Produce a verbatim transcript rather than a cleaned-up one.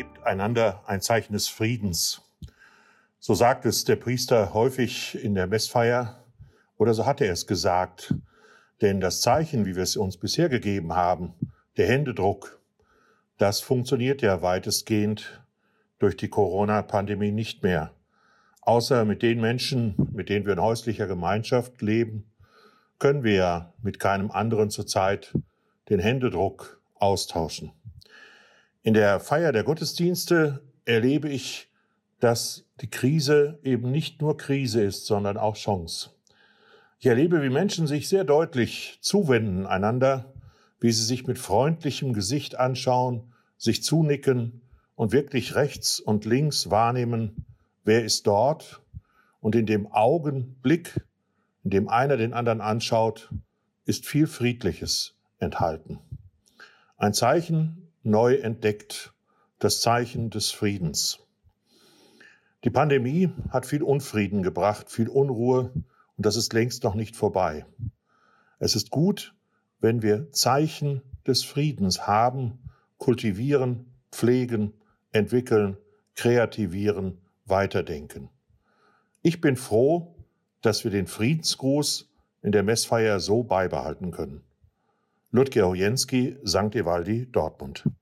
gebt einander ein Zeichen des Friedens. So sagt es der Priester häufig in der Messfeier, oder so hat er es gesagt. Denn das Zeichen, wie wir es uns bisher gegeben haben, der Händedruck, das funktioniert ja weitestgehend durch die Corona-Pandemie nicht mehr. Außer mit den Menschen, mit denen wir in häuslicher Gemeinschaft leben, können wir ja mit keinem anderen zurzeit den Händedruck austauschen. In der Feier der Gottesdienste erlebe ich, dass die Krise eben nicht nur Krise ist, sondern auch Chance. Ich erlebe, wie Menschen sich sehr deutlich zuwenden einander, wie sie sich mit freundlichem Gesicht anschauen, sich zunicken und wirklich rechts und links wahrnehmen, wer ist dort. Und in dem Augenblick, in dem einer den anderen anschaut, ist viel Friedliches enthalten. Ein Zeichen neu entdeckt, das Zeichen des Friedens. Die Pandemie hat viel Unfrieden gebracht, viel Unruhe, und das ist längst noch nicht vorbei. Es ist gut, wenn wir Zeichen des Friedens haben, kultivieren, pflegen, entwickeln, kreativieren, weiterdenken. Ich bin froh, dass wir den Friedensgruß in der Messfeier so beibehalten können. Ludger Ojensky, Sankt Evaldi, Dortmund.